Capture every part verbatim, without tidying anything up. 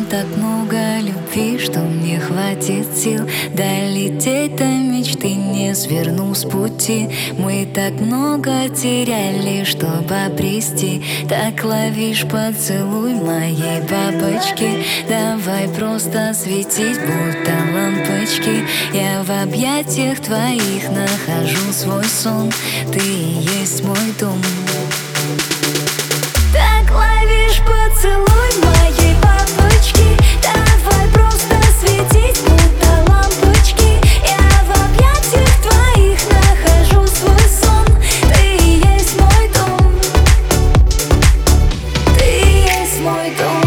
так много любви, что мне хватит сил долететь до мечты, не сверну с пути. Мы так много теряли, чтобы обрести. Так ловишь поцелуй моей бабочки. Давай просто светить, будто лампочки. Я в объятиях твоих нахожу свой сон. Ты и есть мой дом. Так ловишь поцелуй моей бабочки. Давай просто светить, будто лампочки. Я в объятиях твоих нахожу свой сон. Ты и есть мой дом. Ты и есть мой дом.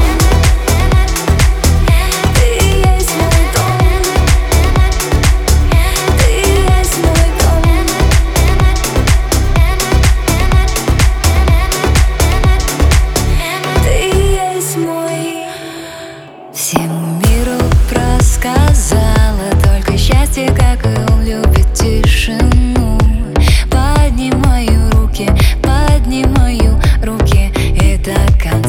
Всему миру рассказала только счастье, как и он любит тишину. Поднимаю руки, поднимаю руки, и так